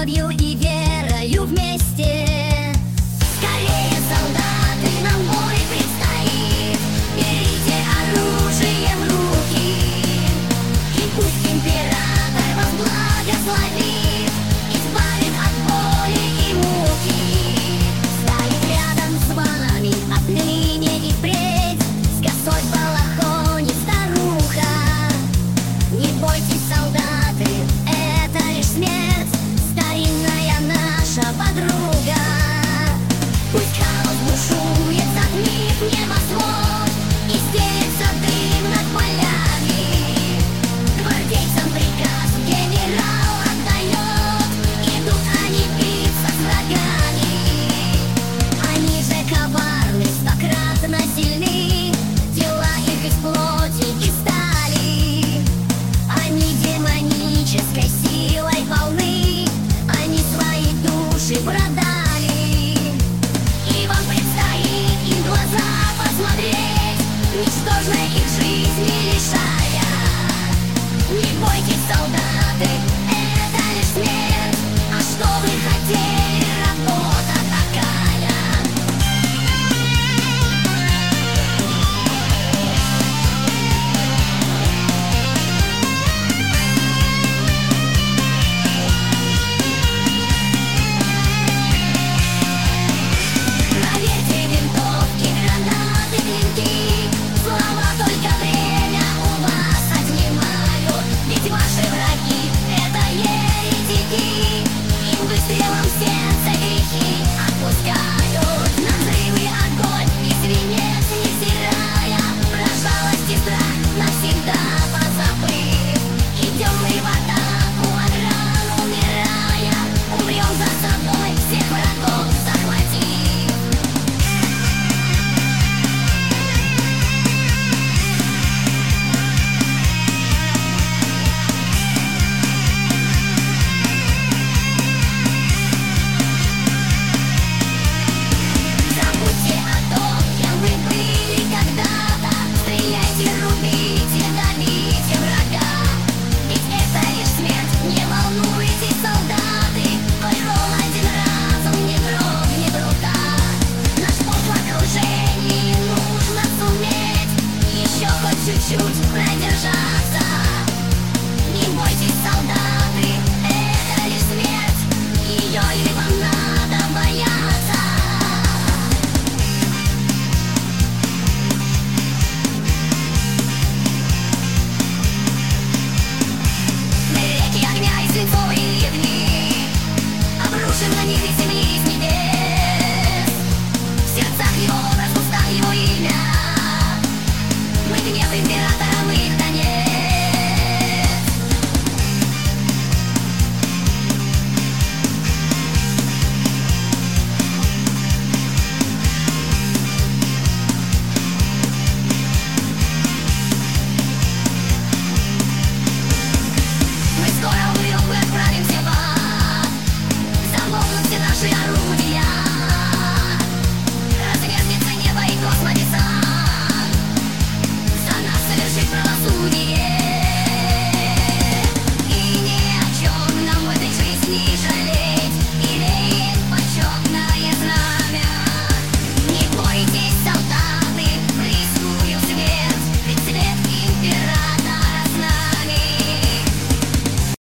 любовью и верою вместе. Скорее, солдаты, нам бой предстоит. Берите оружие в руки, и пусть император вас благословит, избавит от боли и муки, станет рядом с вами отныне и впредь, с косой в балахоне старуха. Не бойтесь, солдаты, это лишь смерть, старинная наша подруга. Пусть хаос бушует, затмит небосвод, и стелется дым над полями. Гвардейцам приказ генерал отдает, идут они биться с врагами. Они же коварны, стократно сильны, тела их из плоти и стали. Они демонической силой полны, они свои души продали. И вам предстоит им в глаза посмотреть, ничтожной их жизни лишая. Не бойтесь, солдаты, это лишь смерть, а что вы хотели, работа такая. Проверьте винтовки, гранаты, клинки, слова только время у вас отнимают. Ведь ваши враги — это еретики, им выстрелом в сердце грехи отпускают. На взрывы огонь и свинец невзирая, про жалость и страх навсегда позабыв, идем мы в атаку, от ран умирая, умрем за собой, всех врагов захватив. Забудьте о том, кем вы были когда-то, стреляйте, рубите, давите врага. Ведь это лишь смерть, не волнуйтесь, солдаты, твой один разум не дрогнет рука. Наш путь в окружении нужно суметь, еще хоть чуть-чуть продержаться. Не бойтесь, солдаты, это лишь смерть, ее или вам надо бояться. Реки огня и свинцовые дни обрушим на них из земли, с небес. В сердцах его образ, в устах его имя. Мы гнев императора, мы их конец. Мы скоро умрем, мы отправимся в ад, замолкнут все наши орудия, развернется небо и космодесант, за нас совершит правосудие. И ни о чем нам в этой жизни жалеть.